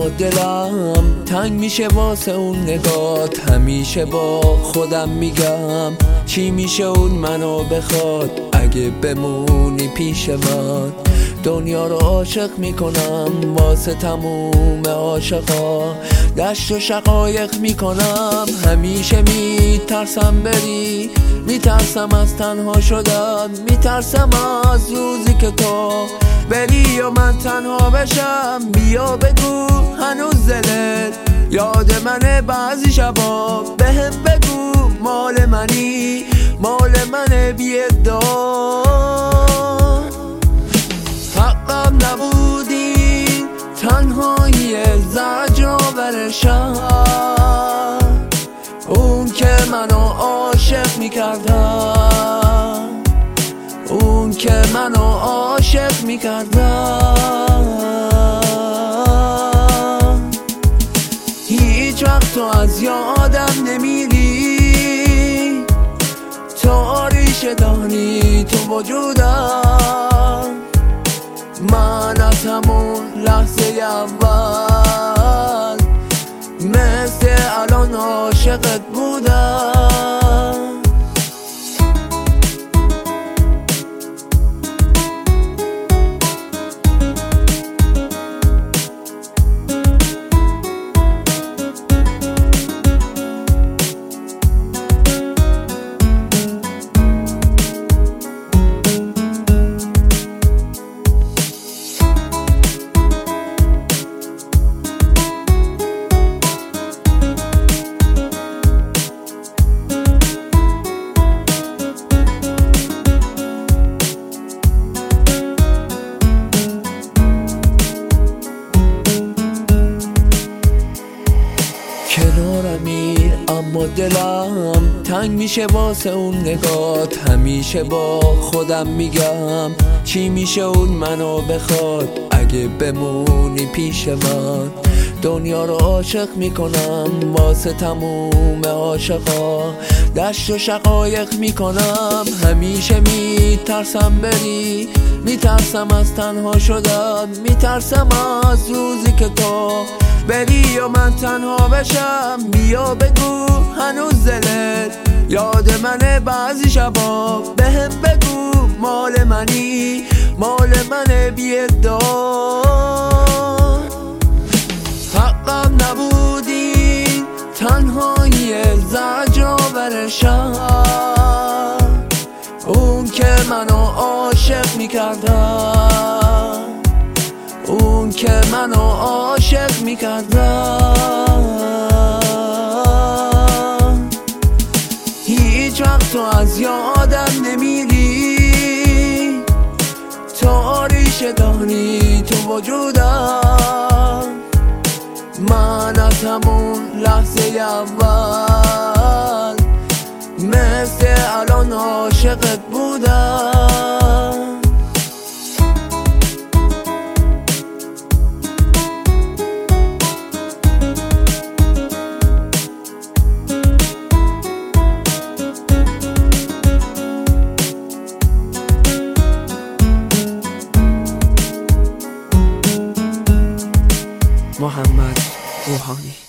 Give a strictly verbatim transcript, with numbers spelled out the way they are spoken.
اما دلم تنگ میشه واسه اون نگات. همیشه با خودم میگم چی میشه اون منو بخواد اگه بمونی پیش من. دنیا رو عاشق میکنم واسه تموم عاشقا، دشت و شقایق میکنم. همیشه میترسم بری، میترسم از تنها شدن، میترسم از روزی که تو بری و من تنها بشم. بیا بگو هنوز دلت یاد منه، بعضی شبا بهم بگو مال منی، مال منه بی ادعا. حقم نبودی تنهایی زجرآورشم، اون که منو عاشق میکردم، اون که منو عاشق میکردم. هیچ وقت تو از یادم نمیری، تو ریشه دانی تو وجودم. من از همون لحظه اول مثل الان عاشقت بودم. کنارمی اما دلم تنگ میشه واسه اون نگات. همیشه با خودم میگم چی میشه اون منو بخواد اگه بمونی پیش من. دنیا رو عاشق میکنم واسه تموم عاشقا، دشت و شقایق میکنم. همیشه میترسم بری، میترسم از تنها شدن، میترسم از روزی که تو بری و من تنها بشم. بیا بگو هنوز دلت یاد منه، بعضی شبا بهم بگو مال منی، مال منه بی ادعا. حقم نبودی تنهایی زجرآورشم، اون که منو عاشق میکردم، اون که منو عاشق میکردم. هیچ وقت تو از یادم نمیری، تو ریشه دانی تو وجودم. من از همون لحظه اول مثل الان عاشقت بودم. محمد روحانی.